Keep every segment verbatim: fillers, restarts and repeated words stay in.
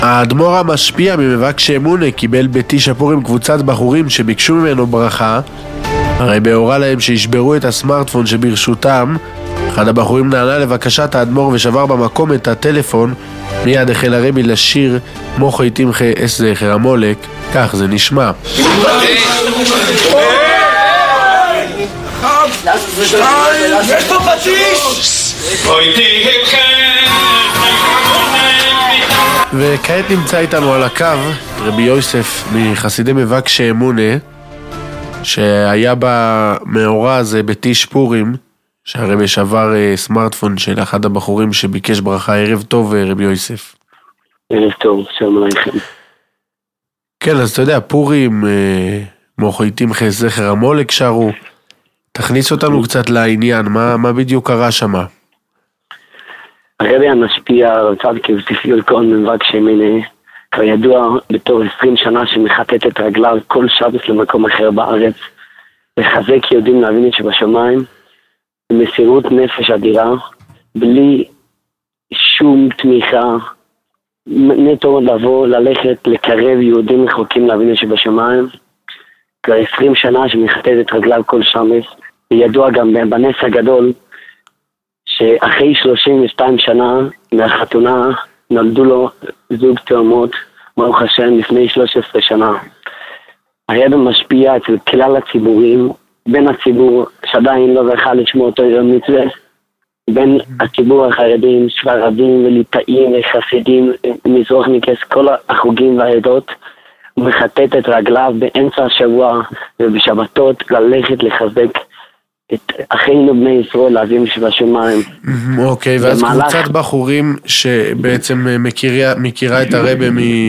האדמו"ר המשפיע ממבקש אמונה קיבל בתיש הפורים קבוצת בחורים שביקשו ממנו ברכה, הרי בהורה להם שישברו את הסמארטפון שברשותם. אחד הבחורים נענה לבקשת האדמו"ר ושבר במקום את הטלפון. מיד החל הרבי לשיר מוחו תמחה אס זכר המולק, כך זה נשמע. יש פה פטיש! וכעת נמצא איתנו על הקו רבי יוסף מחסידי מבקש אמונה, שהיה במאורע הזה בתיש פורים, שהרבי שבר סמארטפון של אחד הבחורים שביקש ברכה. ערב טוב רבי יוסף. ערב טוב, שלום עליכם. כן, אז אתה יודע, פורים, מוחו תמחה זכר המולק שרו. תכניס אותנו קצת לעניין, מה, מה בדיוק קרה שמה? הרבי המשפיע רצה כבסיסיות כל מבקש אמונה, כבר ידוע בתור עשרים שנה שמחטט את רגליו כל שבת למקום אחר בארץ, לחזק יהודים להבין שבשמיים, במסירות נפש אדירה, בלי שום תמיכה, נטו לבוא, ללכת, לקרב יהודים רחוקים להבין שבשמיים, כבר עשרים שנה שמחטט את רגליו כל שבת, וידוע גם בנס הגדול, שאחרי שלושים ושתיים שנה מהחתונה נולדו לו זוג תאומות, ברוך השם, לפני שלוש עשרה שנה. הרבי משפיע אצל כלל הציבורים, בין הציבור שעדיין לא זכה לשמוע אותו יום מצווה, בין הציבור החרדים, ספרדים וליטאים וחסידים, מזרוחניקס, כל החוגים והעדות, הוא מחטט את רגליו באמצע השבוע ובשבתות ללכת לחזק את אחינו בני ישראל להבין שבשמיים. אוקיי, ואז קבוצת בחורים שבעצם מכירה את הרבי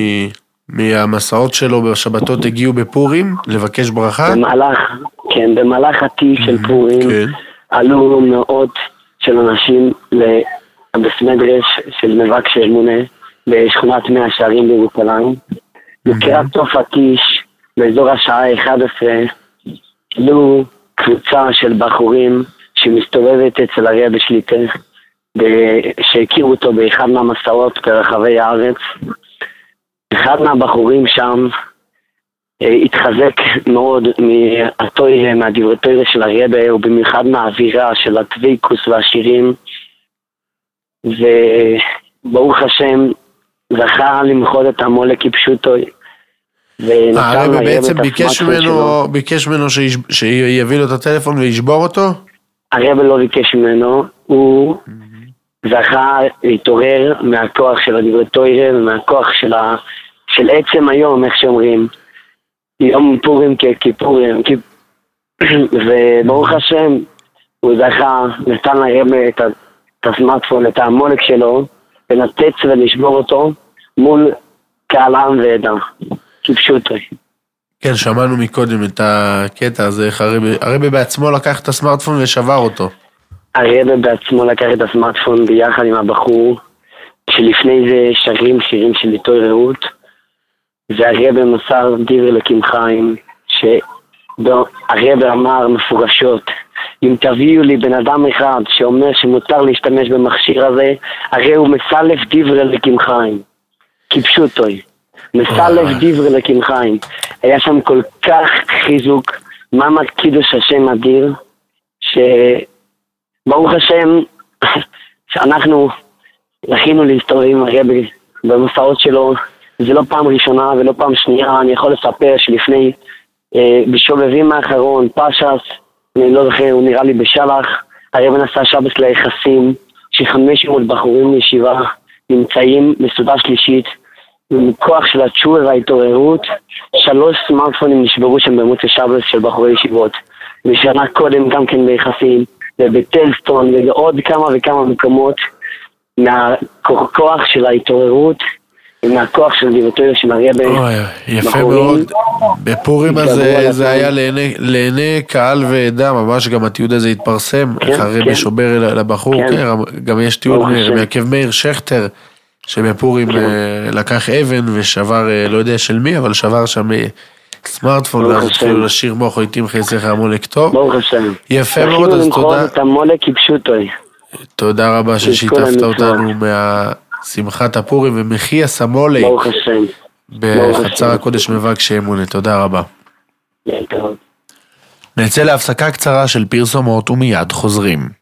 מהמסעות שלו בשבתות הגיעו בפורים לבקש ברכה? במהלך, כן, במהלך התיש של פורים עלו מאות של אנשים לבסמדרש של מבקש אמונה בשכונת מאה שערים בירושלים. לקראת סוף התיש, באזור השעה אחת עשרה, עלו קבוצה של בחורים שמסתובבת אצל הרבי שליטה, שהכירו אותו באחד מהמסעות ברחבי הארץ. אחד מהבחורים שם התחזק מאוד מהתוירה, מהדברי תוירה של הרבי, ובמיוחד מהאווירה של הדבקות והשירים, וברוך השם זכה למחות את המולק כפשוטו. הרבי בעצם ביקש ממנו, ביקש ממנו שיביא לו את הטלפון וישבור אותו? הרבי לא ביקש ממנו, הוא זכה להתעורר מהכוח של הדברי תוירה ומהכוח של ה... של עצם היום, איך שאומרים, יום פורים ככיפורים, וברוך השם, הוא זכה, נתן לרבי את הסמארטפון, את המולק שלו, ונתץ ולשבור אותו מול קהל עם ועדה, כפשוטו. כן, שמענו מקודם את הקטע הזה, איך הרבי, הרבי בעצמו לקח את הסמארטפון ושבר אותו. הרבי בעצמו לקח את הסמארטפון ביחד עם הבחור, שלפני זה שרים שירים של התעוררות, והרבי מסר דברי אלוקים חיים, שהרבי אמר מפורשות, אם תביאו לי בן אדם אחד שאומר שמותר להשתמש במכשיר הזה, הרי הוא מסלף דברי אלוקים חיים, כפשוטו, מסלף דברי אלוקים חיים. היה שם כל כך חיזוק, מעמד קידוש השם אדיר, שברוך השם, שאנחנו זכינו להסתובב עם הרבי במסעות שלו. זה לא פעם ראשונה ולא פעם שנייה. אני יכול לספר שלפני, אה, בשובבים האחרון, פשס, אני לא זוכר, הוא נראה לי בשלח, הרבי נסע שבת ליחסים, שחמש מאות בחורים לישיבה נמצאים בסעודה שלישית, עם כוח של התשובה וההתעוררות, שלוש סמארטפונים נשברו שם במוצאי שבת של בחורי ישיבות, ושנה קודם גם כן ביחסים, ובטלסטון ועוד כמה וכמה מקומות, מהכוח של ההתעוררות, מהכוח של דיבטויר של הרבי. יפה מאוד. בפורים הזה זה היה לעיני קהל ועדה, ממש גם התיעוד הזה התפרסם, איך הרבי שובר לבחור, גם יש תיעוד מעקב מאיר שכטר, שבפורים לקח אבן ושבר, לא יודע של מי, אבל שבר שם סמארטפון, ואז התחילו לשיר מוחו תמחה זכר המולק טוב. ברוך השם. יפה מאוד, אז תודה. את המולק כפשוטו. תודה רבה ששיתפת אותנו שמחת הפורים ומחי הסמולי. ברוך השם. בחצר הקודש מבקשי אמונה. תודה רבה. להתראות. נצא להפסקה קצרה של פרסומות ומיד חוזרים.